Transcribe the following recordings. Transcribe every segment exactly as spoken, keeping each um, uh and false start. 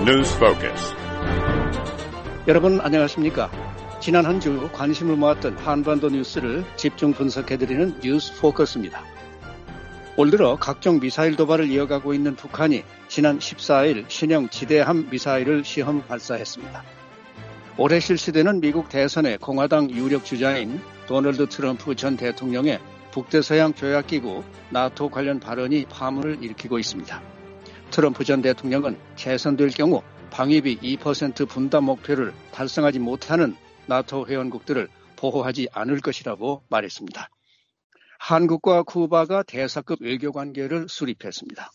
News Focus. 여러분 안녕하십니까? 지난 한 주 관심을 모았던 한반도 뉴스를 집중 분석해드리는 뉴스 포커스입니다. 올 들어 각종 미사일 도발을 이어가고 있는 북한이 지난 십사일 신형 지대함 미사일을 시험 발사했습니다. 올해 실시되는 미국 대선의 공화당 유력 주자인 도널드 트럼프 전 대통령의 북대서양 조약기구 나토 관련 발언이 파문을 일으키고 있습니다. 트럼프 전 대통령은 재선될 경우 방위비 이 퍼센트 분담 목표를 달성하지 못하는 나토 회원국들을 보호하지 않을 것이라고 말했습니다. 한국과 쿠바가 대사급 외교관계를 수립했습니다.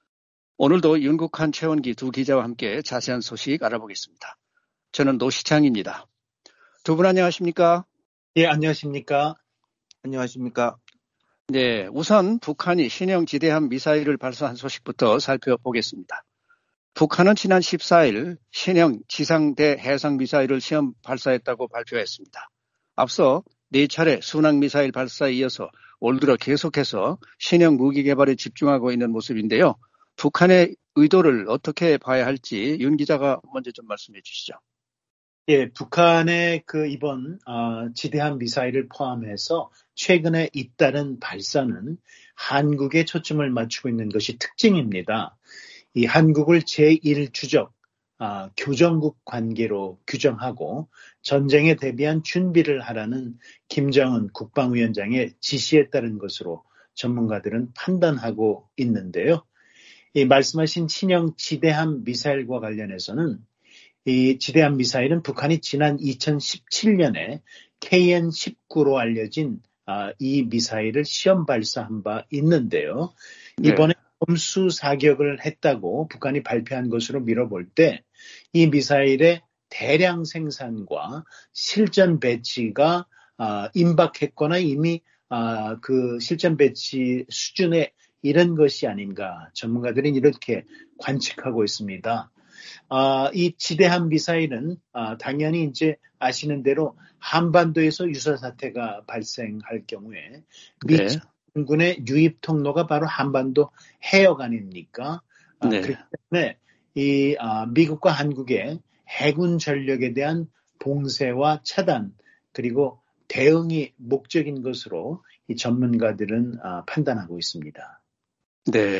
오늘도 윤국한, 최원기 두 기자와 함께 자세한 소식 알아보겠습니다. 저는 노시창입니다. 두 분 안녕하십니까? 예, 안녕하십니까? 안녕하십니까? 네, 우선 북한이 신형 지대함 미사일을 발사한 소식부터 살펴보겠습니다. 북한은 지난 십사일 신형 지상대 해상 미사일을 시험 발사했다고 발표했습니다. 앞서 네 차례 순항 미사일 발사에 이어서 올 들어 계속해서 신형 무기 개발에 집중하고 있는 모습인데요. 북한의 의도를 어떻게 봐야 할지 윤 기자가 먼저 좀 말씀해 주시죠. 예, 북한의 그 이번 어, 지대함 미사일을 포함해서 최근에 잇따른 발사는 한국에 초점을 맞추고 있는 것이 특징입니다. 이 한국을 제일 주적 어, 교정국 관계로 규정하고 전쟁에 대비한 준비를 하라는 김정은 국방위원장의 지시에 따른 것으로 전문가들은 판단하고 있는데요. 이 말씀하신 신형 지대함 미사일과 관련해서는 이 지대함 미사일은 북한이 지난 이천십칠년에 케이엔 십구로 알려진 아, 이 미사일을 시험 발사한 바 있는데요. 이번에 검수 사격을 했다고 북한이 발표한 것으로 미뤄볼 때 이 미사일의 대량 생산과 실전 배치가 아, 임박했거나 이미 아, 그 실전 배치 수준에 이른 것이 아닌가 전문가들은 이렇게 관측하고 있습니다. 아, 이 지대함 미사일은 아, 당연히 이제 아시는 대로 한반도에서 유사 사태가 발생할 경우에 미 네. 군의 유입 통로가 바로 한반도 해역 아닙니까? 아, 네. 그렇기 때문에 이 아, 미국과 한국의 해군 전력에 대한 봉쇄와 차단 그리고 대응이 목적인 것으로 이 전문가들은 아, 판단하고 있습니다. 네.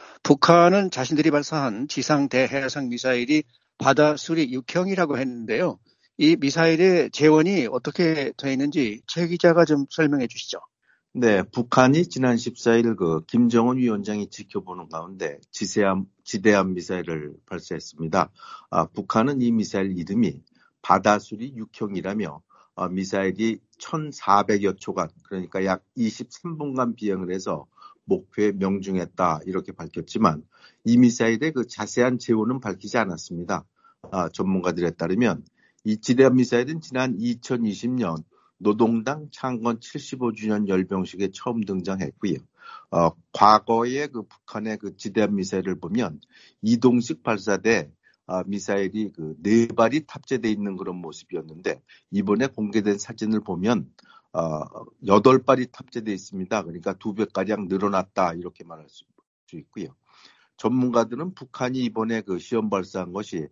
북한은 자신들이 발사한 지상 대해상 미사일이 바다 수리 육형이라고 했는데요. 이 미사일의 재원이 어떻게 되어 있는지 최 기자가 좀 설명해 주시죠. 네, 북한이 지난 십사일 그 김정은 위원장이 지켜보는 가운데 지대함, 지대함 미사일을 발사했습니다. 아, 북한은 이 미사일 이름이 바다수리 육형이라며 아, 미사일이 천사백여 초간, 그러니까 약 이십삼분간 비행을 해서 목표에 명중했다 이렇게 밝혔지만 이 미사일의 그 자세한 재원은 밝히지 않았습니다. 아, 전문가들에 따르면 이 지대함 미사일은 지난 이천이십년 노동당 창건 칠십오주년 열병식에 처음 등장했고요. 어, 과거의 그 북한의 그 지대함 미사일을 보면 이동식 발사대 아, 미사일이 그 네 발이 탑재되어 있는 그런 모습이었는데 이번에 공개된 사진을 보면 어, 여덟 발이 탑재되어 있습니다. 그러니까 두 배가량 늘어났다 이렇게 말할 수, 수 있고요. 전문가들은 북한이 이번에 그 시험 발사한 것이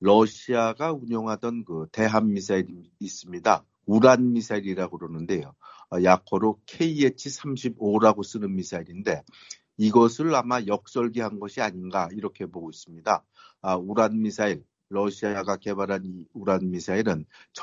러시아가 운용하던 그 대함 미사일이 있습니다. 우란 미사일이라고 그러는데요. 어, 약호로 케이에이치 삼십오라고 쓰는 미사일인데 이것을 아마 역설계한 것이 아닌가 이렇게 보고 있습니다. 아, 우란 미사일, 러시아가 개발한 이 우란 미사일은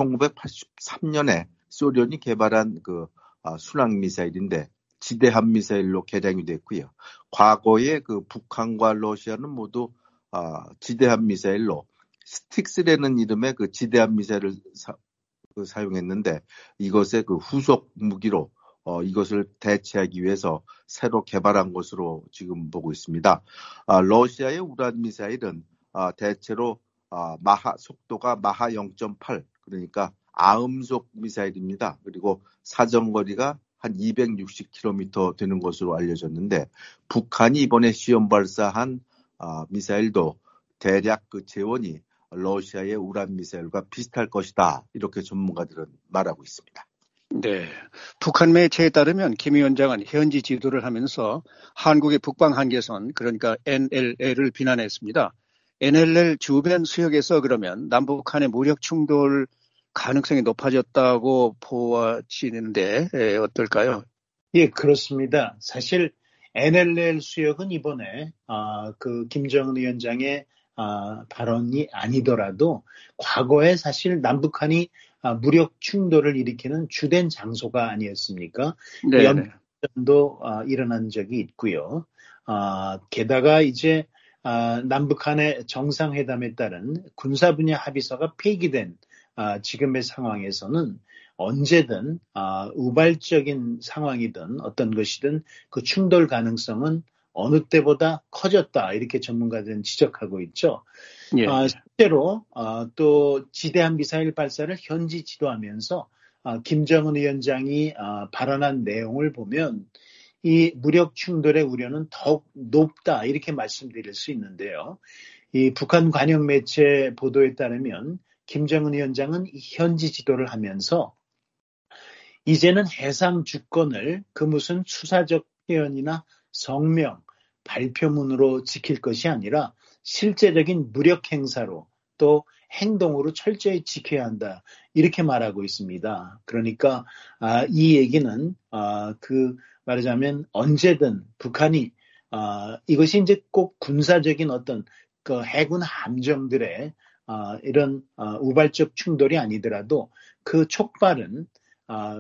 천구백팔십삼년에 소련이 개발한 그 아, 순항 미사일인데 지대함 미사일로 개량이 됐고요. 과거에 그 북한과 러시아는 모두 아, 지대함 미사일로 스틱스라는 이름의 그 지대함 미사일을 사, 그 사용했는데 이것의 그 후속 무기로 어, 이것을 대체하기 위해서 새로 개발한 것으로 지금 보고 있습니다. 아, 러시아의 우란 미사일은 아, 대체로 아, 마하 속도가 마하 영 점 팔 그러니까 아음속 미사일입니다. 그리고 사정거리가 한 이백육십 킬로미터 되는 것으로 알려졌는데 북한이 이번에 시험 발사한 아, 미사일도 대략 그 재원이 러시아의 우란 미사일과 비슷할 것이다. 이렇게 전문가들은 말하고 있습니다. 네. 북한 매체에 따르면 김 위원장은 현지 지도를 하면서 한국의 북방 한계선, 그러니까 엔엘엘을 비난했습니다. 엔엘엘 주변 수역에서 그러면 남북 간의 무력 충돌 가능성이 높아졌다고 보아지는데 예, 어떨까요? 예, 그렇습니다. 사실 엔엘엘 수역은 이번에 아, 그 김정은 위원장의 아, 발언이 아니더라도 과거에 사실 남북한이 아, 무력 충돌을 일으키는 주된 장소가 아니었습니까? 네, 네. 연도 아, 일어난 적이 있고요. 아, 게다가 이제 아, 남북한의 정상회담에 따른 군사 분야 합의서가 폐기된 아, 지금의 상황에서는 언제든 아, 우발적인 상황이든 어떤 것이든 그 충돌 가능성은 어느 때보다 커졌다 이렇게 전문가들은 지적하고 있죠. 예, 아, 예. 실제로 아, 또 지대한 미사일 발사를 현지 지도하면서 아, 김정은 위원장이 아, 발언한 내용을 보면 이 무력 충돌의 우려는 더욱 높다 이렇게 말씀드릴 수 있는데요. 이 북한 관영 매체 보도에 따르면 김정은 위원장은 현지 지도를 하면서 이제는 해상 주권을 그 무슨 수사적 표현이나 성명, 발표문으로 지킬 것이 아니라 실제적인 무력 행사로 또 행동으로 철저히 지켜야 한다. 이렇게 말하고 있습니다. 그러니까 아, 이 얘기는 아, 그 말하자면 언제든 북한이 아, 이것이 이제 꼭 군사적인 어떤 그 해군 함정들의 아, 이런 아, 우발적 충돌이 아니더라도 그 촉발은 아,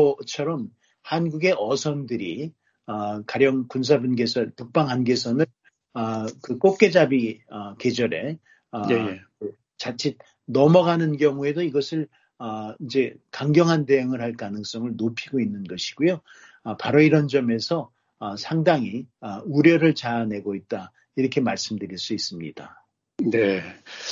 과거처럼 한국의 어선들이 아, 가령 군사분계선, 북방한계선을 아, 그 꽃게잡이 아, 계절에 예, 아, 예. 그 자칫 넘어가는 경우에도 이것을 아, 이제 강경한 대응을 할 가능성을 높이고 있는 것이고요. 아, 바로 이런 점에서 아, 상당히 아, 우려를 자아내고 있다 이렇게 말씀드릴 수 있습니다. 네.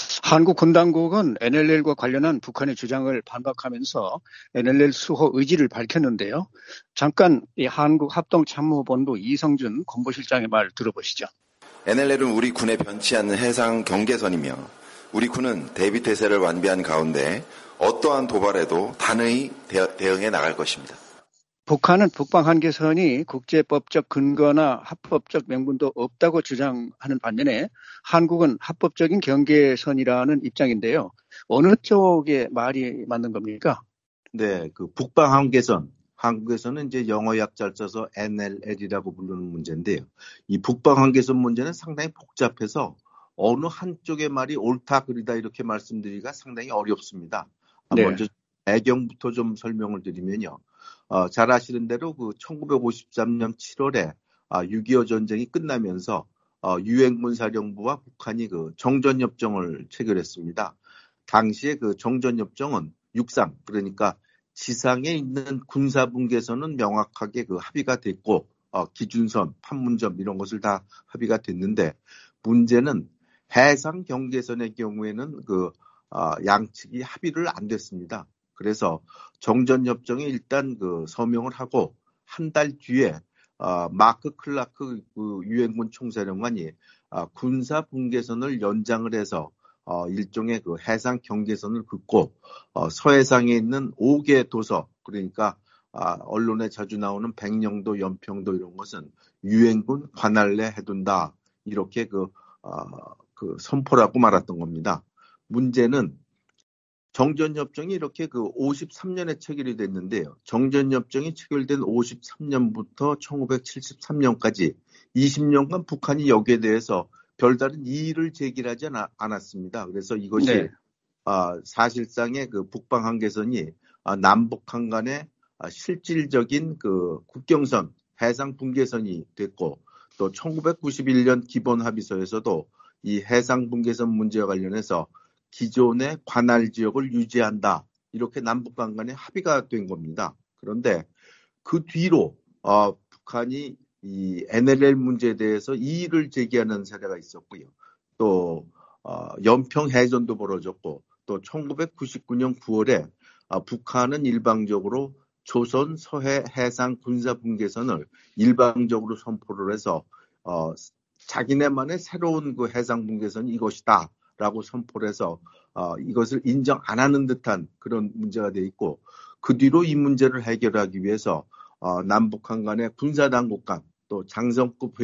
한국 군당국은 엔엘엘과 관련한 북한의 주장을 반박하면서 엔엘엘 수호 의지를 밝혔는데요. 잠깐 이 한국 합동참모본부 이성준 공보실장의 말 들어보시죠. 엔엘엘은 우리 군의 변치 않는 해상 경계선이며 우리 군은 대비태세를 완비한 가운데 어떠한 도발에도 단호히 대응해 나갈 것입니다. 북한은 북방한계선이 국제법적 근거나 합법적 명분도 없다고 주장하는 반면에 한국은 합법적인 경계선이라는 입장인데요. 어느 쪽의 말이 맞는 겁니까? 네, 그 북방한계선, 한국에서는 이제 영어 약자를 써서 엔엘엘이라고 부르는 문제인데요. 이 북방한계선 문제는 상당히 복잡해서 어느 한쪽의 말이 옳다 그르다 이렇게 말씀드리기가 상당히 어렵습니다. 네. 먼저 배경부터 좀 설명을 드리면요. 어, 잘 아시는 대로 그 천구백오십삼 년 칠월에 아, 육이오 전쟁이 끝나면서 어, 유엔군 사령부와 북한이 그 정전협정을 체결했습니다. 당시에 그 정전협정은 육상, 그러니까 지상에 있는 군사분계선은 명확하게 그 합의가 됐고 어, 기준선, 판문점 이런 것을 다 합의가 됐는데 문제는 해상 경계선의 경우에는 그 어, 양측이 합의를 안 됐습니다. 그래서 정전협정에 일단 그 서명을 하고 한 달 뒤에 어, 마크 클라크 그 유엔군 총사령관이 어, 군사 분계선을 연장을 해서 어, 일종의 그 해상 경계선을 긋고 어, 서해상에 있는 오 개 도서 그러니까 아, 언론에 자주 나오는 백령도, 연평도 이런 것은 유엔군 관할내 해둔다 이렇게 그, 어, 그 선포라고 말했던 겁니다. 문제는 정전협정이 이렇게 그 오십삼 년에 체결이 됐는데요. 정전협정이 체결된 오십삼 년부터 천구백칠십삼 년까지 이십 년간 북한이 여기에 대해서 별다른 이의를 제기하지 않았습니다. 그래서 이것이 네. 아, 사실상의 그 북방 한계선이 아, 남북한 간의 아, 실질적인 그 국경선, 해상 분계선이 됐고 또 천구백구십일 년 기본 합의서에서도 이 해상 분계선 문제와 관련해서 기존의 관할 지역을 유지한다. 이렇게 남북간 간에 합의가 된 겁니다. 그런데 그 뒤로 어, 북한이 이 엔엘엘 문제에 대해서 이의를 제기하는 사례가 있었고요. 또 어, 연평 해전도 벌어졌고 또 천구백구십구 년 구월에 어, 북한은 일방적으로 조선 서해 해상 군사 분계선을 일방적으로 선포를 해서 어, 자기네만의 새로운 그 해상 분계선이 이것이다. 라고 선포를 해서 어, 이것을 인정 안 하는 듯한 그런 문제가 돼 있고 그 뒤로 이 문제를 해결하기 위해서 어, 남북한 간의 군사당국 간 또 장성급 회의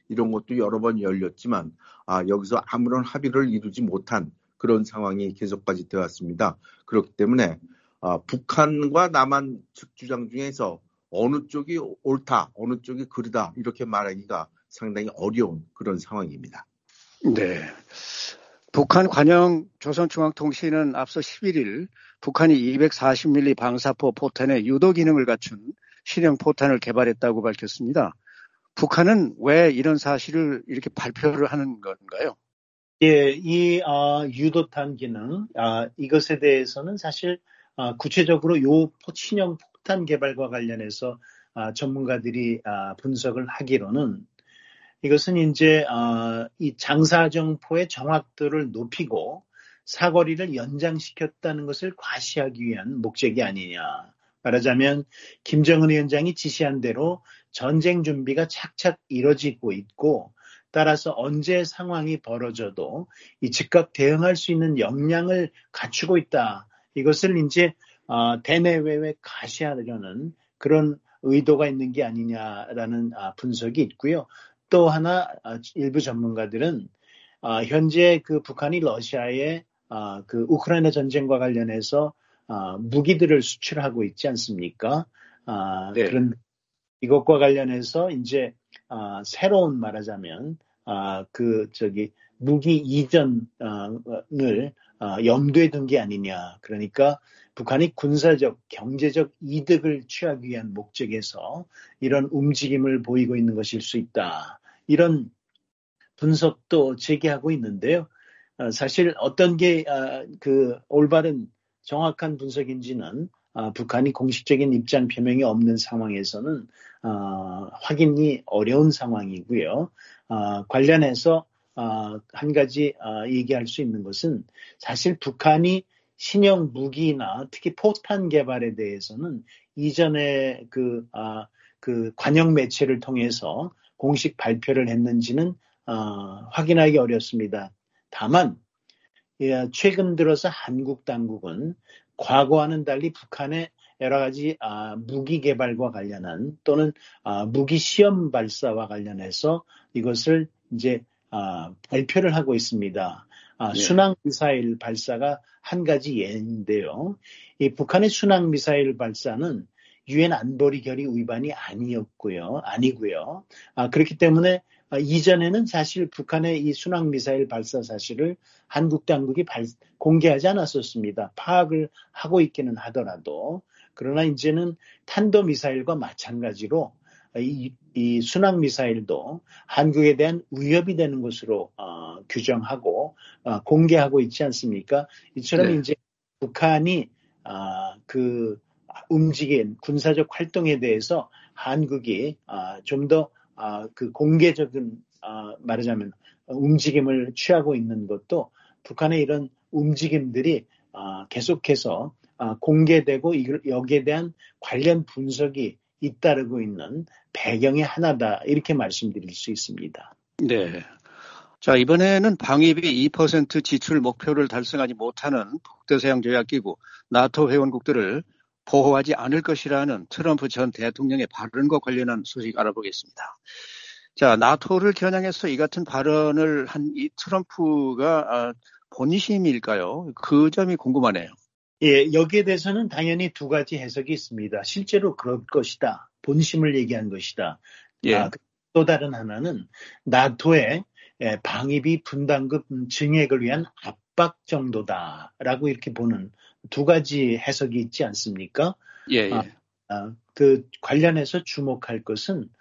이런 것도 여러 번 열렸지만 아, 여기서 아무런 합의를 이루지 못한 그런 상황이 계속까지 되었습니다. 그렇기 때문에 아, 북한과 남한 측 주장 중에서 어느 쪽이 옳다, 어느 쪽이 그르다 이렇게 말하기가 상당히 어려운 그런 상황입니다. 네. 북한 관영 조선중앙통신은 앞서 십일 일 북한이 이백사십 밀리미터 방사포 포탄의 유도 기능을 갖춘 신형 포탄을 개발했다고 밝혔습니다. 북한은 왜 이런 사실을 이렇게 발표를 하는 건가요? 예, 이 어, 유도탄 기능 어, 이것에 대해서는 사실 어, 구체적으로 요 신형 폭탄 개발과 관련해서 어, 전문가들이 어, 분석을 하기로는 이것은 이제 어, 이 장사정포의 정확도를 높이고 사거리를 연장시켰다는 것을 과시하기 위한 목적이 아니냐. 말하자면 김정은 위원장이 지시한 대로 전쟁 준비가 착착 이뤄지고 있고 따라서 언제 상황이 벌어져도 이 즉각 대응할 수 있는 역량을 갖추고 있다. 이것을 이제 어, 대내외에 가시하려는 그런 의도가 있는 게 아니냐라는 아, 분석이 있고요. 또 하나 아, 일부 전문가들은 아, 현재 그 북한이 러시아에 아, 그 우크라이나 전쟁과 관련해서 아, 무기들을 수출하고 있지 않습니까? 아, 네. 그런 이것과 관련해서 이제 아, 새로운 말하자면 아, 그 저기 무기 이전을 아, 염두에 둔 게 아니냐. 그러니까 북한이 군사적, 경제적 이득을 취하기 위한 목적에서 이런 움직임을 보이고 있는 것일 수 있다. 이런 분석도 제기하고 있는데요. 아, 사실 어떤 게 아, 그 올바른 정확한 분석인지는 아, 북한이 공식적인 입장 표명이 없는 상황에서는 아, 확인이 어려운 상황이고요. 아, 관련해서 아, 한 가지 아, 얘기할 수 있는 것은 사실 북한이 신형 무기나 특히 포탄 개발에 대해서는 이전에 그, 아, 그 관영 매체를 통해서 공식 발표를 했는지는 아, 확인하기 어렵습니다. 다만 예, 최근 들어서 한국 당국은 과거와는 달리 북한의 여러 가지 아, 무기 개발과 관련한 또는 아, 무기 시험 발사와 관련해서 이것을 이제 아, 발표를 하고 있습니다. 아, 네. 순항 미사일 발사가 한 가지 예인데요. 이 북한의 순항 미사일 발사는 유엔 안보리 결의 위반이 아니었고요, 아니고요. 아, 그렇기 때문에 아, 이전에는 사실 북한의 이 순항 미사일 발사 사실을 한국 당국이 발, 공개하지 않았었습니다. 파악을 하고 있기는 하더라도. 그러나 이제는 탄도 미사일과 마찬가지로 이, 이 순항 미사일도 한국에 대한 위협이 되는 것으로 어, 규정하고 어, 공개하고 있지 않습니까? 이처럼 네. 이제 북한이 어, 그 움직인 군사적 활동에 대해서 한국이 어, 좀 더 어, 그 공개적인 어, 말하자면 움직임을 취하고 있는 것도 북한의 이런 움직임들이 어, 계속해서 어, 공개되고 이걸, 여기에 대한 관련 분석이 잇따르고 있는 배경의 하나다 이렇게 말씀드릴 수 있습니다. 네. 자, 이번에는 방위비 이 퍼센트 지출 목표를 달성하지 못하는 북대서양 조약기구 나토 회원국들을 보호하지 않을 것이라는 트럼프 전 대통령의 발언과 관련한 소식 알아보겠습니다. 자, 나토를 겨냥해서 이 같은 발언을 한 이 트럼프가 본심일까요? 그 점이 궁금하네요. 예, 여기에 대해서는 당연히 두 가지 해석이 있습니다. 실제로 그럴 것이다. 본심을 얘기한 것이다. 예. 아, 또 다른 하나는 나토의 방위비 분담금 증액을 위한 압박 정도다라고 이렇게 보는 두 가지 해석이 있지 않습니까? 예, 예. 아, 아, 그 관련해서 주목할 것은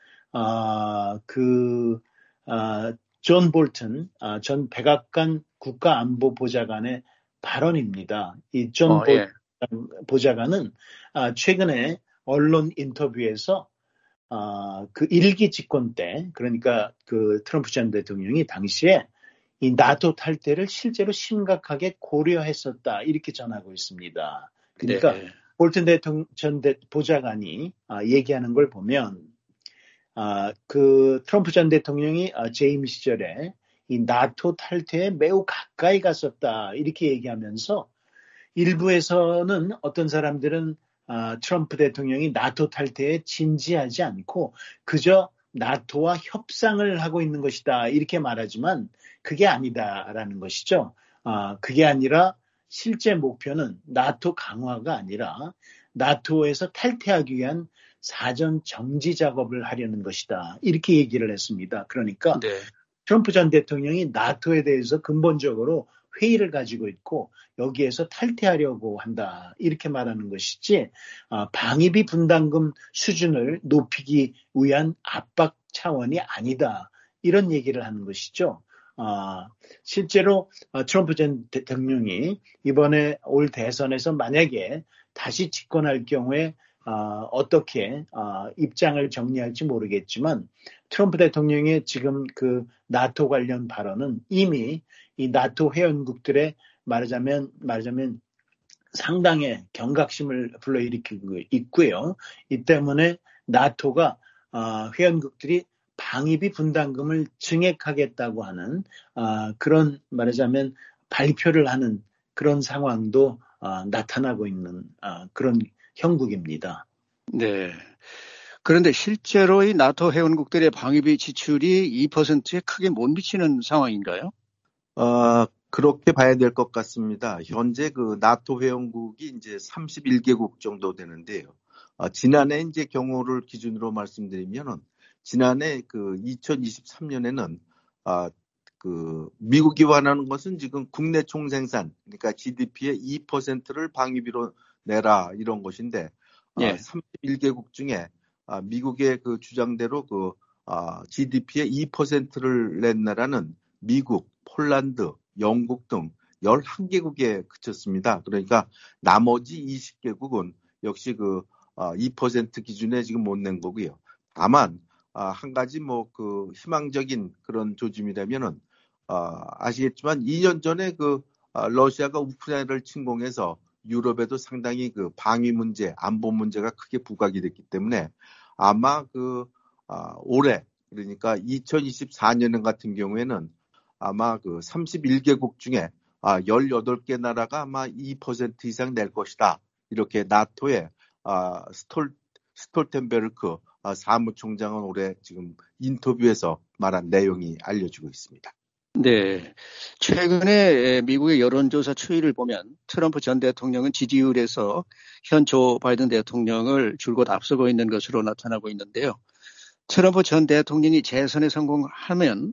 아, 그 아, 존 볼튼 아, 전 백악관 국가안보보좌관의 발언입니다. 이 존 어, 볼튼 예. 보좌관은 아, 최근에 언론 인터뷰에서 아, 그 일기 집권 때, 그러니까 그 트럼프 전 대통령이 당시에 이 나토 탈퇴를 실제로 심각하게 고려했었다 이렇게 전하고 있습니다. 그러니까 네. 볼튼 대통령 전 대, 보좌관이 아, 얘기하는 걸 보면 아, 그 트럼프 전 대통령이 아, 재임 시절에 이 나토 탈퇴에 매우 가까이 갔었다 이렇게 얘기하면서 일부에서는 어떤 사람들은 아, 트럼프 대통령이 나토 탈퇴에 진지하지 않고 그저 나토와 협상을 하고 있는 것이다 이렇게 말하지만 그게 아니다라는 것이죠. 아, 그게 아니라 실제 목표는 나토 강화가 아니라 나토에서 탈퇴하기 위한 사전 정지 작업을 하려는 것이다. 이렇게 얘기를 했습니다. 그러니까 네. 트럼프 전 대통령이 나토에 대해서 근본적으로 회의를 가지고 있고 여기에서 탈퇴하려고 한다. 이렇게 말하는 것이지 아, 방위비 분담금 수준을 높이기 위한 압박 차원이 아니다. 이런 얘기를 하는 것이죠. 아, 실제로 트럼프 전 대통령이 이번에 올 대선에서 만약에 다시 집권할 경우에 어, 어떻게 어, 입장을 정리할지 모르겠지만 트럼프 대통령의 지금 그 나토 관련 발언은 이미 이 나토 회원국들의 말하자면 말하자면 상당의 경각심을 불러일으키고 있고요. 이 때문에 나토가 어, 회원국들이 방위비 분담금을 증액하겠다고 하는 어, 그런 말하자면 발표를 하는 그런 상황도 어, 나타나고 있는 어, 그런 형국입니다. 네. 그런데 실제로 이 나토 회원국들의 방위비 지출이 이 퍼센트에 크게 못 미치는 상황인가요? 어, 그렇게 봐야 될 것 같습니다. 현재 그 나토 회원국이 이제 삼십일 개국 정도 되는데요. 어, 지난해 이제 경우를 기준으로 말씀드리면은 지난해 그 이천이십삼 년에는 아, 그 미국이 원하는 것은 지금 국내 총생산, 그러니까 지디피의 이 퍼센트를 방위비로 내라 이런 것인데 예. 아, 삼십일 개국 중에 아, 미국의 그 주장대로 그 아, 지디피의 이 퍼센트를 낸 나라는 미국, 폴란드, 영국 등 열한 개국에 그쳤습니다. 그러니까 나머지 이십 개국은 역시 그 아, 이 퍼센트 기준에 지금 못 낸 거고요. 다만 아, 한 가지 뭐 그 희망적인 그런 조짐이라면은 아, 아시겠지만 이 년 전에 그 아, 러시아가 우크라이나를 침공해서 유럽에도 상당히 그 방위 문제, 안보 문제가 크게 부각이 됐기 때문에 아마 그 아, 올해 그러니까 이천이십사 년 같은 경우에는 아마 그 삼십일 개국 중에 아, 열여덟 개 나라가 아마 이 퍼센트 이상 낼 것이다. 이렇게 나토의 아, 스톨 스톨텐베르크 아, 사무총장은 올해 지금 인터뷰에서 말한 내용이 알려지고 있습니다. 네. 최근에 미국의 여론조사 추이를 보면 트럼프 전 대통령은 지지율에서 현 조 바이든 대통령을 줄곧 앞서고 있는 것으로 나타나고 있는데요. 트럼프 전 대통령이 재선에 성공하면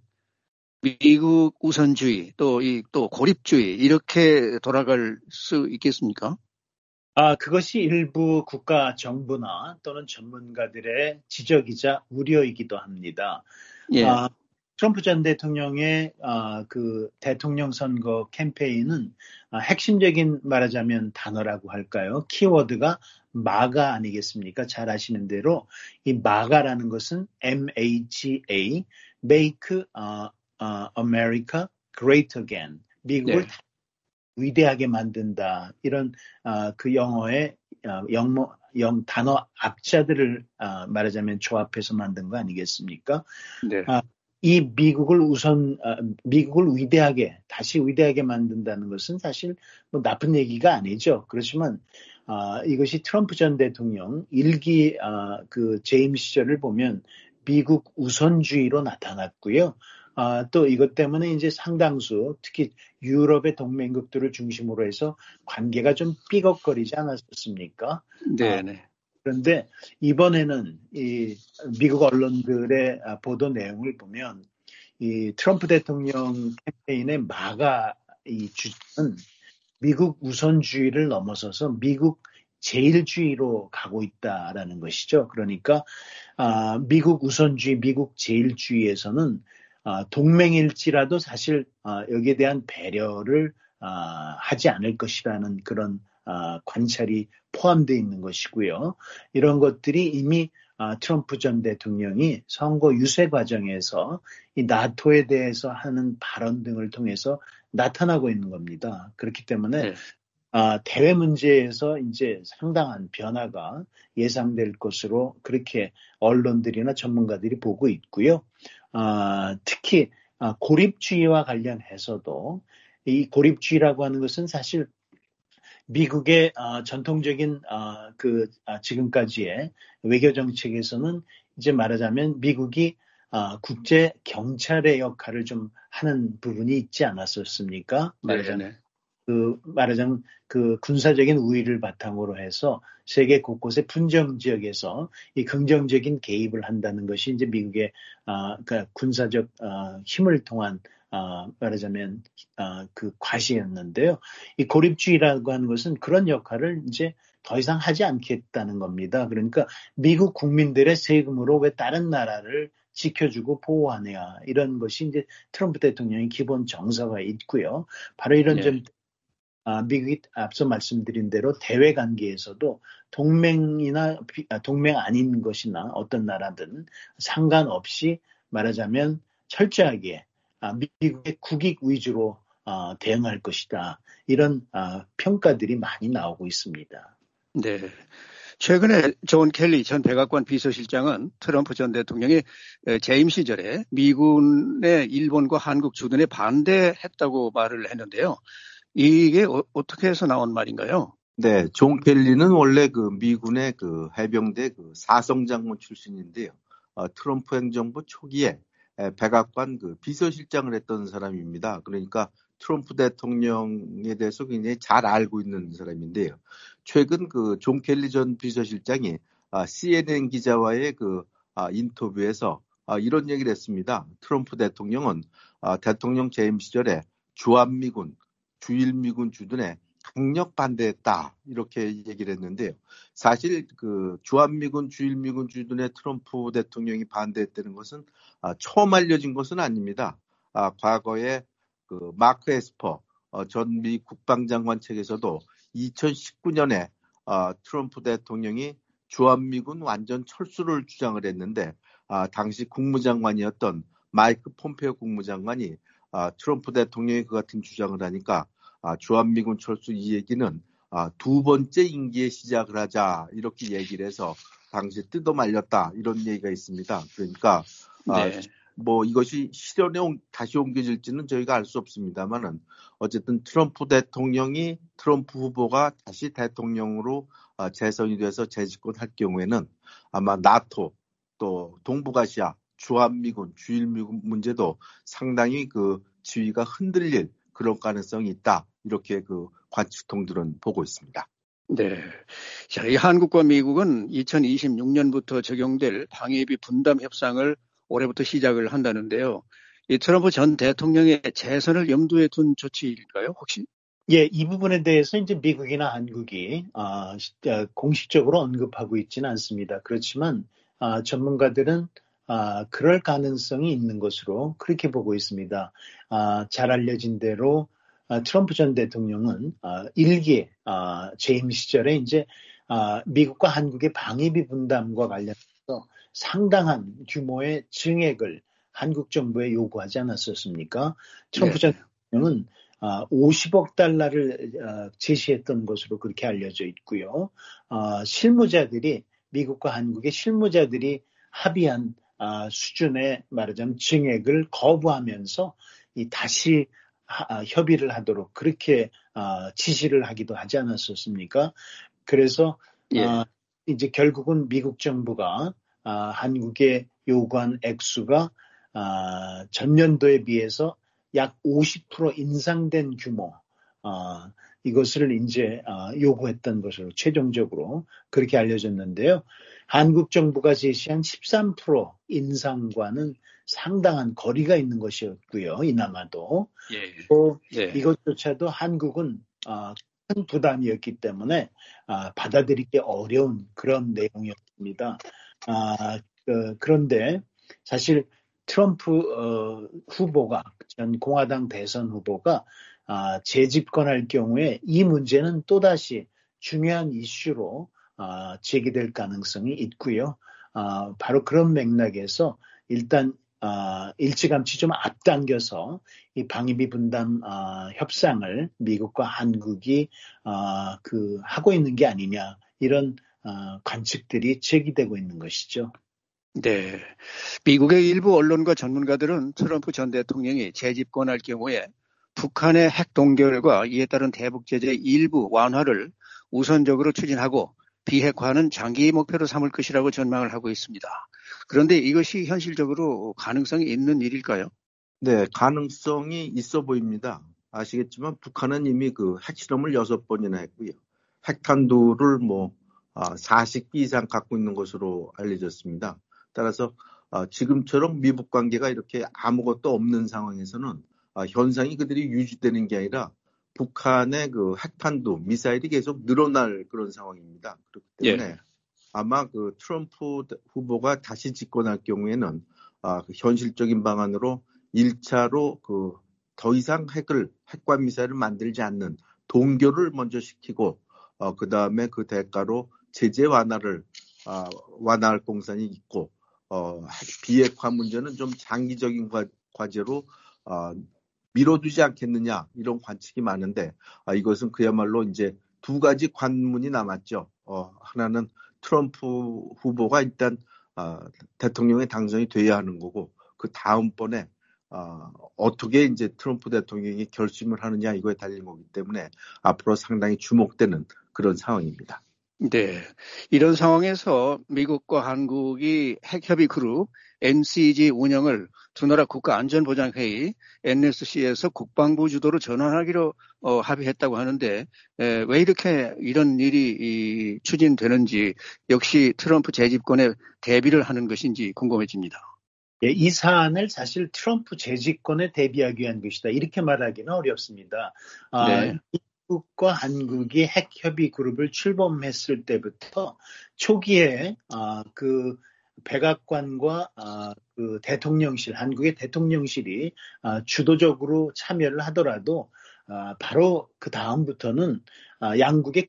미국 우선주의 또 이 또 고립주의 이렇게 돌아갈 수 있겠습니까? 아, 그것이 일부 국가 정부나 또는 전문가들의 지적이자 우려이기도 합니다. 예. 아, 트럼프 전 대통령의 아, 그 대통령 선거 캠페인은 아, 핵심적인 말하자면 단어라고 할까요? 키워드가 마가 아니겠습니까? 잘 아시는 대로 이 마가라는 것은 엠 에이치 에이, Make uh, uh, America Great Again. 미국을 네. 위대하게 만든다. 이런 어, 그 영어의 어, 영모, 영 단어 앞자들을 어, 말하자면 조합해서 만든 거 아니겠습니까? 네. 아, 이 미국을 우선 어, 미국을 위대하게 다시 위대하게 만든다는 것은 사실 뭐 나쁜 얘기가 아니죠. 그렇지만 어, 이것이 트럼프 전 대통령 일기 어, 그 재임 시절을 보면 미국 우선주의로 나타났고요. 아, 또 이것 때문에 이제 상당수 특히 유럽의 동맹국들을 중심으로 해서 관계가 좀 삐걱거리지 않았습니까? 네, 아, 네. 그런데 이번에는 이 미국 언론들의 보도 내용을 보면 이 트럼프 대통령 캠페인의 마가 이 주장은 미국 우선주의를 넘어서서 미국 제일주의로 가고 있다라는 것이죠. 그러니까 아, 미국 우선주의, 미국 제일주의에서는 아, 동맹일지라도 사실 아, 여기에 대한 배려를 아, 하지 않을 것이라는 그런 아, 관찰이 포함되어 있는 것이고요. 이런 것들이 이미 아, 트럼프 전 대통령이 선거 유세 과정에서 이 나토에 대해서 하는 발언 등을 통해서 나타나고 있는 겁니다. 그렇기 때문에 네. 아, 대외 문제에서 이제 상당한 변화가 예상될 것으로 그렇게 언론들이나 전문가들이 보고 있고요. 아, 특히 아, 고립주의와 관련해서도 이 고립주의라고 하는 것은 사실 미국의 아, 전통적인 아, 그 아, 지금까지의 외교 정책에서는 이제 말하자면 미국이 아, 국제 경찰의 역할을 좀 하는 부분이 있지 않았었습니까? 말하자면 네네. 그 말하자면 그 군사적인 우위를 바탕으로 해서 세계 곳곳의 분쟁 지역에서 이 긍정적인 개입을 한다는 것이 이제 미국의 아, 그러니까 군사적 아, 힘을 통한 아, 말하자면 아, 그 과시였는데요. 이 고립주의라고 하는 것은 그런 역할을 이제 더 이상 하지 않겠다는 겁니다. 그러니까 미국 국민들의 세금으로 왜 다른 나라를 지켜주고 보호하냐 이런 것이 이제 트럼프 대통령의 기본 정서가 있고요. 바로 이런 예. 점 아, 미국이 앞서 말씀드린 대로 대외 관계에서도 동맹이나 동맹 아닌 것이나 어떤 나라든 상관없이 말하자면 철저하게 아, 미국의 국익 위주로 아, 대응할 것이다. 이런 아, 평가들이 많이 나오고 있습니다. 네. 최근에 존 켈리 전 백악관 비서실장은 트럼프 전 대통령이 재임 시절에 미군의 일본과 한국 주둔에 반대했다고 말을 했는데요. 이게 어, 어떻게 해서 나온 말인가요? 네, 존 켈리는 원래 그 미군의 그 해병대 그 사성장군 출신인데요. 어, 트럼프 행정부 초기에 백악관 그 비서실장을 했던 사람입니다. 그러니까 트럼프 대통령에 대해서 굉장히 잘 알고 있는 사람인데요. 최근 그 존 켈리 전 비서실장이 아, 씨엔엔 기자와의 그 아, 인터뷰에서 아, 이런 얘기를 했습니다. 트럼프 대통령은 아, 대통령 재임 시절에 주한미군, 주일미군 주둔에 강력 반대했다 이렇게 얘기를 했는데요. 사실 그 주한미군, 주일미군 주둔에 트럼프 대통령이 반대했다는 것은 아, 처음 알려진 것은 아닙니다. 아, 과거에 그 마크 에스퍼 어, 전 미 국방장관 책에서도 이천십구 년에 어, 트럼프 대통령이 주한미군 완전 철수를 주장을 했는데 아, 당시 국무장관이었던 마이크 폼페오 국무장관이 아, 트럼프 대통령이 그 같은 주장을 하니까 아, 주한미군 철수 이 얘기는 아, 두 번째 임기에 시작을 하자 이렇게 얘기를 해서 당시 뜯어 말렸다 이런 얘기가 있습니다. 그러니까 아, 네. 뭐 이것이 실현에 다시 옮겨질지는 저희가 알 수 없습니다만은 어쨌든 트럼프 대통령이 트럼프 후보가 다시 대통령으로 아, 재선이 돼서 재집권할 경우에는 아마 나토 또 동북아시아 주한미군 주일미군 문제도 상당히 그 지위가 흔들릴 그런 가능성이 있다. 이렇게 그 관측통들은 보고 있습니다. 네. 자, 이 한국과 미국은 이천이십육 년부터 적용될 방위비 분담 협상을 올해부터 시작을 한다는데요. 이 트럼프 전 대통령의 재선을 염두에 둔 조치일까요, 혹시? 예, 이 부분에 대해서 이제 미국이나 한국이 아, 공식적으로 언급하고 있지는 않습니다. 그렇지만 아, 전문가들은 아, 그럴 가능성이 있는 것으로 그렇게 보고 있습니다. 아, 잘 알려진 대로 아, 트럼프 전 대통령은 아, 일기 아, 재임 시절에 이제 아, 미국과 한국의 방위비 분담과 관련해서 상당한 규모의 증액을 한국 정부에 요구하지 않았었습니까? 트럼프 전 대통령은 아, 오십억 달러를 아, 제시했던 것으로 그렇게 알려져 있고요. 아, 실무자들이 미국과 한국의 실무자들이 합의한 아, 수준의 말하자면 증액을 거부하면서 이 다시 하, 협의를 하도록 그렇게 아, 지시를 하기도 하지 않았었습니까? 그래서 예. 아, 이제 결국은 미국 정부가 아, 한국에 요구한 액수가 아, 전년도에 비해서 약 오십 퍼센트 인상된 규모 아, 이것을 이제 아, 요구했던 것으로 최종적으로 그렇게 알려졌는데요. 한국 정부가 제시한 십삼 퍼센트 인상과는 상당한 거리가 있는 것이었고요. 이나마도. 예. 또 예. 이것조차도 한국은 아, 큰 부담이었기 때문에 아, 받아들이기 어려운 그런 내용이었습니다. 아, 그, 그런데 사실 트럼프 어, 후보가 전 공화당 대선 후보가 아, 재집권할 경우에 이 문제는 또다시 중요한 이슈로 아, 제기될 가능성이 있고요. 아, 바로 그런 맥락에서 일단 아, 일찌감치 좀 앞당겨서 이 방위비 분담 아, 협상을 미국과 한국이 아, 그 하고 있는 게 아니냐 이런 아, 관측들이 제기되고 있는 것이죠. 네. 미국의 일부 언론과 전문가들은 트럼프 전 대통령이 재집권할 경우에 북한의 핵 동결과 이에 따른 대북 제재 일부 완화를 우선적으로 추진하고 비핵화는 장기 목표로 삼을 것이라고 전망을 하고 있습니다. 그런데 이것이 현실적으로 가능성이 있는 일일까요? 네, 가능성이 있어 보입니다. 아시겠지만 북한은 이미 그 핵실험을 여섯 번이나 했고요. 핵탄두를 뭐 사십 기 이상 갖고 있는 것으로 알려졌습니다. 따라서 지금처럼 미북 관계가 이렇게 아무것도 없는 상황에서는 현상이 그들이 유지되는 게 아니라 북한의 그 핵탄두, 미사일이 계속 늘어날 그런 상황입니다. 그렇기 때문에 예. 아마 그 트럼프 후보가 다시 집권할 경우에는 그 현실적인 방안으로 일 차로 그 더 이상 핵을, 핵과 미사일을 만들지 않는 동결을 먼저 시키고, 어, 그 다음에 그 대가로 제재 완화를, 어, 완화할 공산이 있고, 어, 비핵화 문제는 좀 장기적인 과, 과제로, 어, 미뤄두지 않겠느냐, 이런 관측이 많은데, 아, 이것은 그야말로 이제 두 가지 관문이 남았죠. 어, 하나는 트럼프 후보가 일단, 어, 대통령에 당선이 돼야 하는 거고, 그 다음번에 어, 어떻게 이제 트럼프 대통령이 결심을 하느냐 이거에 달린 거기 때문에 앞으로 상당히 주목되는 그런 상황입니다. 네. 이런 상황에서 미국과 한국이 핵협의 그룹 엔씨지 운영을 두 나라 국가안전보장회의 엔에스씨에서 국방부 주도로 전환하기로 어, 합의했다고 하는데 에, 왜 이렇게 이런 일이 이, 추진되는지 역시 트럼프 재집권에 대비를 하는 것인지 궁금해집니다. 예, 이 사안을 사실 트럼프 재집권에 대비하기 위한 것이다. 이렇게 말하기는 어렵습니다. 아, 네. 미국과 한국이 핵협의 그룹을 출범했을 때부터 초기에 아, 그 백악관과 아, 그 대통령실, 한국의 대통령실이 아, 주도적으로 참여를 하더라도 아, 바로 그 다음부터는 아, 양국의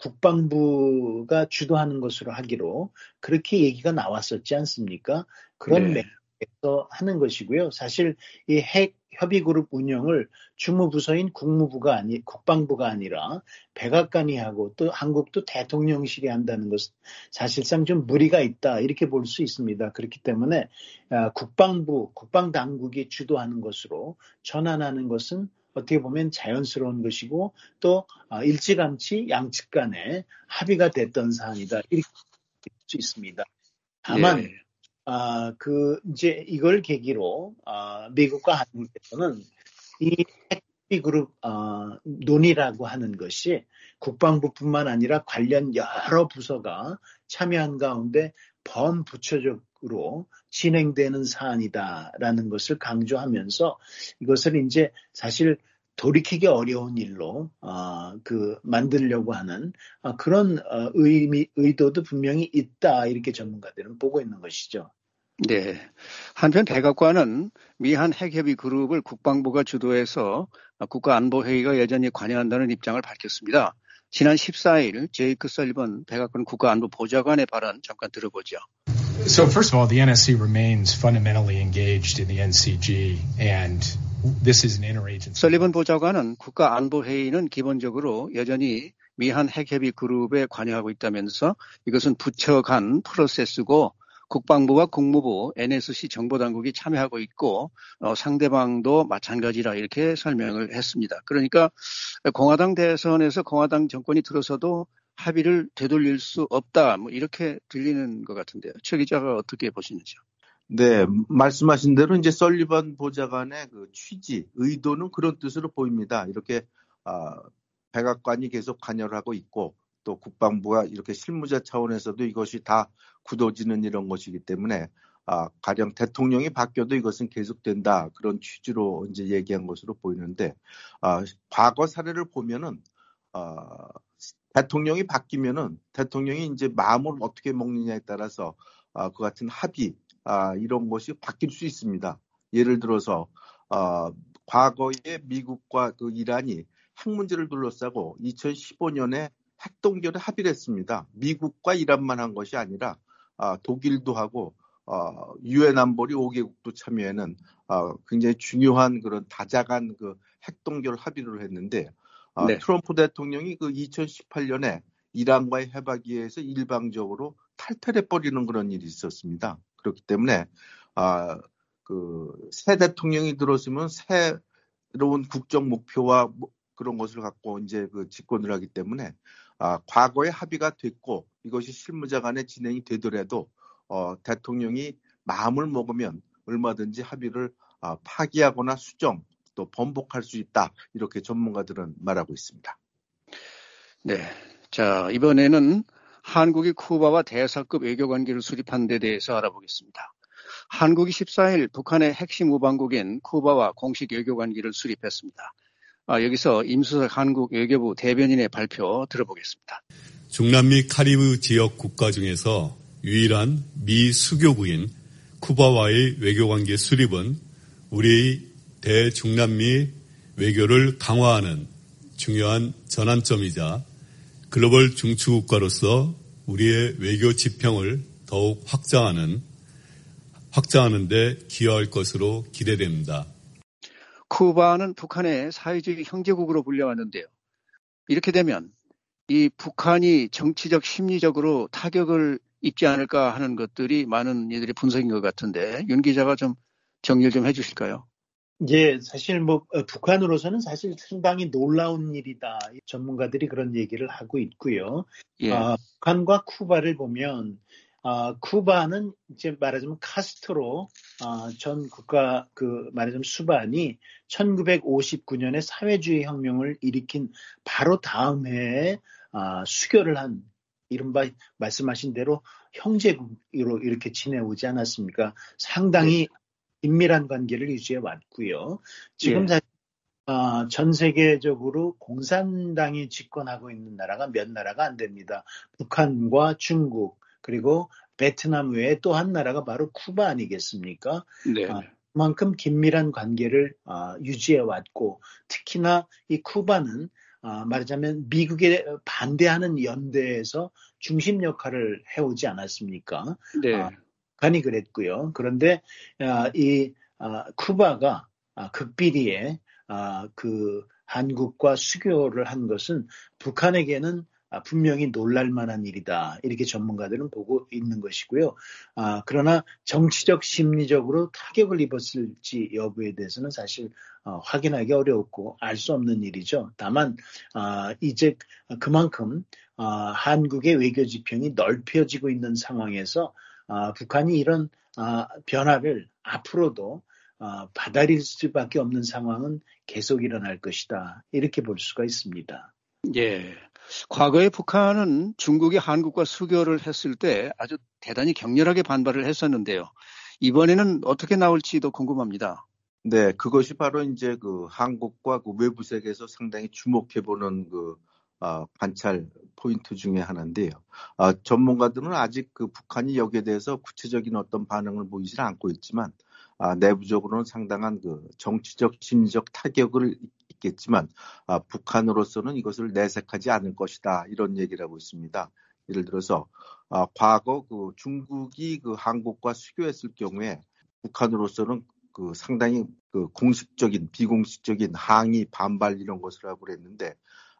국방부가 주도하는 것으로 하기로 그렇게 얘기가 나왔었지 않습니까? 그런 네. 에서 하는 것이고요. 사실 이 핵 협의 그룹 운영을 주무부서인 국무부가 아니 국방부가 아니라 백악관이 하고 또 한국도 대통령실이 한다는 것은 사실상 좀 무리가 있다 이렇게 볼 수 있습니다. 그렇기 때문에 국방부 국방당국이 주도하는 것으로 전환하는 것은 어떻게 보면 자연스러운 것이고 또 일찌감치 양측 간에 합의가 됐던 사안이다 이렇게 볼 수 있습니다. 다만 네. 아, 그, 이제 이걸 계기로, 아, 미국과 한국에서는 이 핵협의 그룹, 아, 논의라고 하는 것이 국방부뿐만 아니라 관련 여러 부서가 참여한 가운데 범부처적으로 진행되는 사안이다라는 것을 강조하면서 이것을 이제 사실 돌이키기 어려운 일로 어, 그 만들려고 하는 어, 그런 어, 의미 의도도 분명히 있다 이렇게 전문가들은 보고 있는 것이죠. 네. 한편 백악관은 미한 핵협의 그룹을 국방부가 주도해서 국가안보회의가 여전히 관여한다는 입장을 밝혔습니다. 지난 십사 일 제이크 설리번 백악관 국가안보 보좌관의 발언 잠깐 들어보죠. So first of all, the N S C remains fundamentally engaged in the N C G and this is an interagency. 설리번 보좌관은 국가안보회의는 기본적으로 여전히 미한 핵협의 그룹에 관여하고 있다면서 이것은 부처 간 프로세스고 국방부와 국무부, 엔에스씨 정보당국이 참여하고 있고 어, 상대방도 마찬가지라 이렇게 설명을 했습니다. 그러니까 공화당 대선에서 공화당 정권이 들어서도 합의를 되돌릴 수 없다 뭐 이렇게 들리는 것 같은데요. 최 기자가 어떻게 보시는지요? 네, 말씀하신 대로 이제 설리번 보좌관의 그 취지, 의도는 그런 뜻으로 보입니다. 이렇게 아, 백악관이 계속 관여를 하고 있고 또 국방부가 이렇게 실무자 차원에서도 이것이 다 굳어지는 이런 것이기 때문에 아, 가령 대통령이 바뀌어도 이것은 계속된다 그런 취지로 이제 얘기한 것으로 보이는데 아, 과거 사례를 보면은 아, 대통령이 바뀌면은 대통령이 이제 마음을 어떻게 먹느냐에 따라서 아, 그 같은 합의 아, 이런 것이 바뀔 수 있습니다. 예를 들어서 아, 과거에 미국과 그 이란이 핵 문제를 둘러싸고 이천십오 년에 핵동결에 합의를 했습니다. 미국과 이란만 한 것이 아니라 아, 독일도 하고 어, 유엔 안보리 오 개국도 참여하는 어, 굉장히 중요한 그런 다자간 그 핵동결 합의를 했는데 어, 네. 트럼프 대통령이 그 이천십팔 년에 이란과의 협약에서 일방적으로 탈퇴를 해버리는 그런 일이 있었습니다. 그렇기 때문에 아, 그 새 대통령이 들어서면 새로운 국정 목표와 그런 것을 갖고 이제 그 집권을 하기 때문에 아, 과거에 합의가 됐고 이것이 실무자 간에 진행이 되더라도 어, 대통령이 마음을 먹으면 얼마든지 합의를 파기하거나 수정 또 번복할 수 있다. 이렇게 전문가들은 말하고 있습니다. 네. 자, 이번에는 한국이 쿠바와 대사급 외교관계를 수립한 데 대해서 알아보겠습니다. 한국이 십사 일 북한의 핵심 우방국인 쿠바와 공식 외교관계를 수립했습니다. 아, 여기서 임수석 한국 외교부 대변인의 발표 들어보겠습니다. 중남미 카리브 지역 국가 중에서 유일한 미 수교국인 쿠바와의 외교관계 수립은 우리의 대중남미 외교를 강화하는 중요한 전환점이자 글로벌 중추국가로서 우리의 외교 지평을 더욱 확장하는 확장하는 데 기여할 것으로 기대됩니다. 쿠바는 북한의 사회주의 형제국으로 불려왔는데요. 이렇게 되면 이 북한이 정치적 심리적으로 타격을 입지 않을까 하는 것들이 많은 이들의 분석인 것 같은데 윤 기자가 좀 정리를 좀 해주실까요? 예, 사실 뭐 북한으로서는 사실 상당히 놀라운 일이다. 전문가들이 그런 얘기를 하고 있고요. 예. 아, 북한과 쿠바를 보면 아, 쿠바는 이제 말하자면 카스트로 아, 전 국가 그 말하자면 수반이 천구백오십구 년에 사회주의 혁명을 일으킨 바로 다음 해에 아, 수교를 한 이른바 말씀하신 대로 형제국으로 이렇게 지내오지 않았습니까? 상당히 네. 긴밀한 관계를 유지해 왔고요. 지금 예. 어, 전 세계적으로 공산당이 집권하고 있는 나라가 몇 나라가 안 됩니다. 북한과 중국 그리고 베트남 외에 또 한 나라가 바로 쿠바 아니겠습니까? 네. 어, 그만큼 긴밀한 관계를 어, 유지해 왔고 특히나 이 쿠바는 어, 말하자면 미국에 반대하는 연대에서 중심 역할을 해오지 않았습니까? 네. 어, 북한이 그랬고요. 그런데 어, 이 어, 쿠바가 어, 극비리에 어, 그 한국과 수교를 한 것은 북한에게는 아, 분명히 놀랄만한 일이다. 이렇게 전문가들은 보고 있는 것이고요. 아, 그러나 정치적 심리적으로 타격을 입었을지 여부에 대해서는 사실 어, 확인하기 어려웠고 알 수 없는 일이죠. 다만 아, 이제 그만큼 아, 한국의 외교 지평이 넓혀지고 있는 상황에서 아, 북한이 이런 아, 변화를 앞으로도 아, 받아들일 수밖에 없는 상황은 계속 일어날 것이다. 이렇게 볼 수가 있습니다. 예. 과거에 북한은 중국이 한국과 수교를 했을 때 아주 대단히 격렬하게 반발을 했었는데요. 이번에는 어떻게 나올지도 궁금합니다. 네, 그것이 바로 이제 그 한국과 그 외부 세계에서 상당히 주목해보는 그 어, 관찰 포인트 중에 하나인데요. 어, 전문가들은 아직 그 북한이 여기에 대해서 구체적인 어떤 반응을 보이지는 않고 있지만 아, 내부적으로는 상당한 그 정치적, 심리적 타격을 있겠지만 아, 북한으로서는 이것을 내색하지 않을 것이다 이런 얘기를 하고 있습니다. 예를 들어서 아, 과거 그 중국이 그 한국과 수교했을 경우에 북한으로서는 그 상당히 그 공식적인, 비공식적인 항의, 반발 이런 것을 하고 그랬는데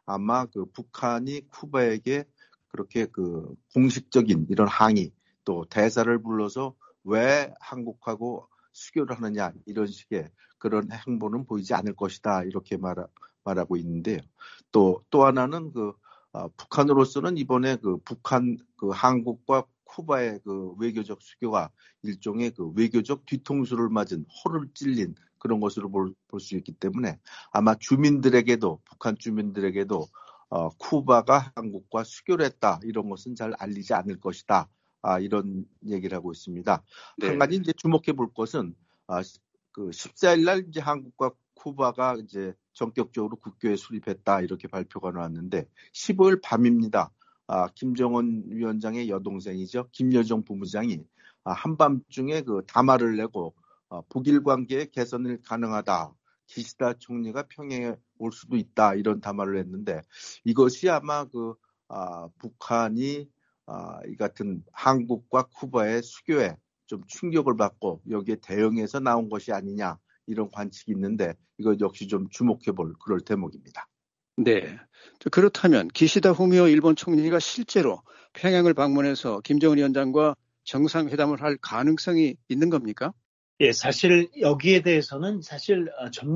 아마 그 북한이 쿠바에게 그렇게 그 공식적인 이런 항의 또 대사를 불러서 왜 한국하고 수교를 하느냐 이런 식의 그런 행보는 보이지 않을 것이다 이렇게 말, 말하고 있는데요. 또, 또 하나는 그 어, 북한으로서는 이번에 그 북한 그 한국과 쿠바의 그 외교적 수교가 일종의 그 외교적 뒤통수를 맞은 허를 찔린 그런 것으로 볼 수 있기 때문에 아마 주민들에게도 북한 주민들에게도 어, 쿠바가 한국과 수교를 했다 이런 것은 잘 알리지 않을 것이다. 아, 이런 얘기를 하고 있습니다. 네. 한 가지 이제 주목해 볼 것은 아, 그 십사 일 날 이제 한국과 쿠바가 이제 전격적으로 국교에 수립했다 이렇게 발표가 나왔는데 십오 일 밤입니다. 아, 김정은 위원장의 여동생이죠. 김여정 부부장이 아, 한밤중에 그 담화를 내고 아, 북일 관계의 개선이 가능하다. 기시다 총리가 평양에 올 수도 있다 이런 담화를 했는데 이것이 아마 그 아, 북한이 아, 이 같은 한국과 쿠바의 수교에 좀 충격을 받고 여기에 대응해서 나온 것이 아니냐 이런 관측이 있는데 이거 역시 좀 주목해 볼 그럴 대목입니다. 네. 그렇다면 기시다 후미오 일본 총리가 실제로 평양을 방문해서 김정은 위원장과 정상회담을 할 가능성이 있는 겁니까? 예, 사실 여기에 대해서는 사실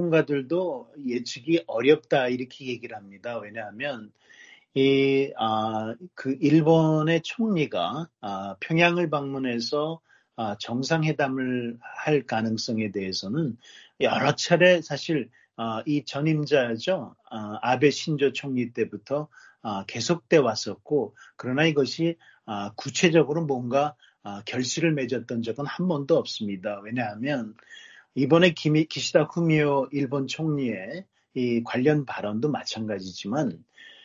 전문가들도 예측이 어렵다 이렇게 얘기를 합니다. 왜냐하면 이, 아, 그 일본의 총리가 아, 평양을 방문해서 정상회담을 할 가능성에 대해서는 여러 차례 사실 이 전임자죠. 아베 신조 총리 때부터 계속돼 왔었고, 그러나 이것이 구체적으로 뭔가 결실을 맺었던 적은 한 번도 없습니다. 왜냐하면 이번에 기시다 후미오 일본 총리의 이 관련 발언도 마찬가지지만,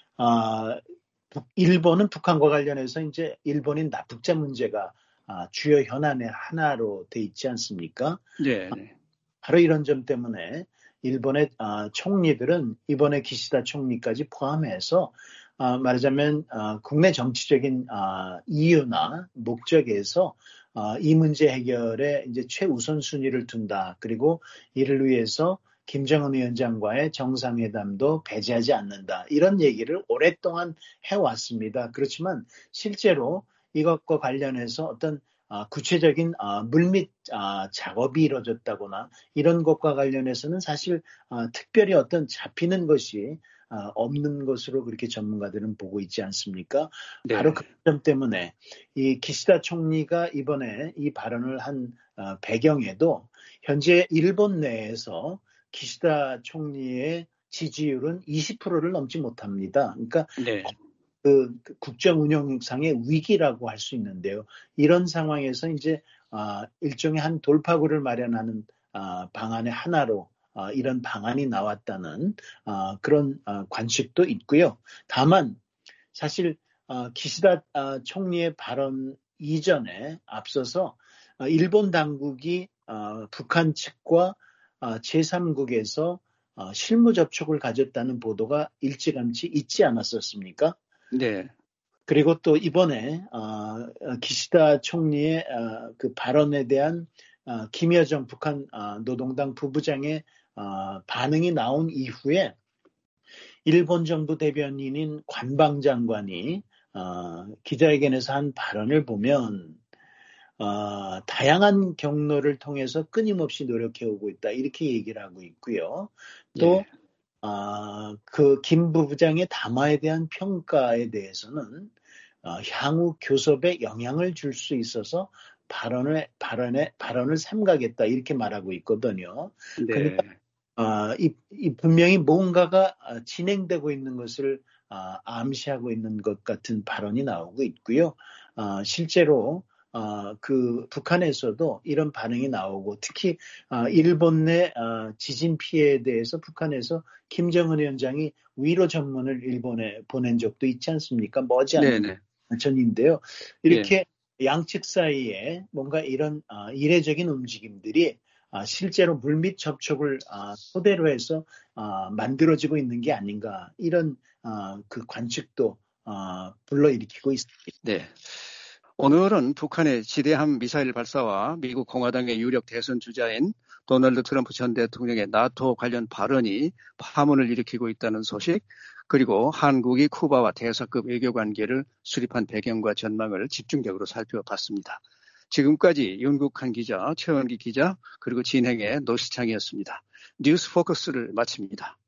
일본은 북한과 관련해서 이제 일본인 납북자 문제가 주요 현안의 하나로 돼 있지 않습니까? 네. 바로 이런 점 때문에 일본의 총리들은 이번에 기시다 총리까지 포함해서 말하자면 국내 정치적인 이유나 목적에서 이 문제 해결에 이제 최우선 순위를 둔다. 그리고 이를 위해서 김정은 위원장과의 정상회담도 배제하지 않는다. 이런 얘기를 오랫동안 해왔습니다. 그렇지만 실제로 이것과 관련해서 어떤 구체적인 물밑 작업이 이루어졌다거나 이런 것과 관련해서는 사실 특별히 어떤 잡히는 것이 없는 것으로 그렇게 전문가들은 보고 있지 않습니까? 네. 바로 그 점 때문에 이 기시다 총리가 이번에 이 발언을 한 배경에도 현재 일본 내에서 기시다 총리의 지지율은 이십 퍼센트를 넘지 못합니다. 그러니까 네. 그 국정 운영상의 위기라고 할 수 있는데요. 이런 상황에서 이제 일종의 한 돌파구를 마련하는 방안의 하나로 이런 방안이 나왔다는 그런 관측도 있고요. 다만 사실 기시다 총리의 발언 이전에 앞서서 일본 당국이 북한 측과 제삼국에서 실무 접촉을 가졌다는 보도가 일찌감치 있지 않았었습니까? 네. 그리고 또 이번에 기시다 총리의 그 발언에 대한 김여정 북한 노동당 부부장의 반응이 나온 이후에 일본 정부 대변인인 관방장관이 기자회견에서 한 발언을 보면 어, 다양한 경로를 통해서 끊임없이 노력해오고 있다. 이렇게 얘기를 하고 있고요. 또, 예. 어, 그 김 부부장의 담화에 대한 평가에 대해서는 어, 향후 교섭에 영향을 줄 수 있어서 발언을, 발언에, 발언을 삼가겠다. 이렇게 말하고 있거든요. 네. 그러니까, 어, 이, 이 분명히 뭔가가 진행되고 있는 것을 어, 암시하고 있는 것 같은 발언이 나오고 있고요. 어, 실제로 어, 그 북한에서도 이런 반응이 나오고 특히 어, 일본 내 어, 지진 피해에 대해서 북한에서 김정은 위원장이 위로 전문을 일본에 보낸 적도 있지 않습니까? 머지않은 전인데요. 이렇게 네. 양측 사이에 뭔가 이런 어, 이례적인 움직임들이 어, 실제로 물밑 접촉을 어, 토대로 해서 어, 만들어지고 있는 게 아닌가 이런 어, 그 관측도 어, 불러일으키고 있습니다. 네. 오늘은 북한의 지대함 미사일 발사와 미국 공화당의 유력 대선 주자인 도널드 트럼프 전 대통령의 나토 관련 발언이 파문을 일으키고 있다는 소식, 그리고 한국이 쿠바와 대사급 외교관계를 수립한 배경과 전망을 집중적으로 살펴봤습니다. 지금까지 윤국한 기자, 최원기 기자, 그리고 진행의 노시창이었습니다. 뉴스 포커스를 마칩니다.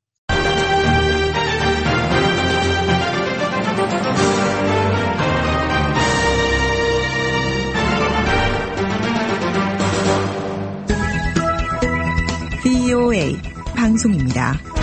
브이오에이 방송입니다.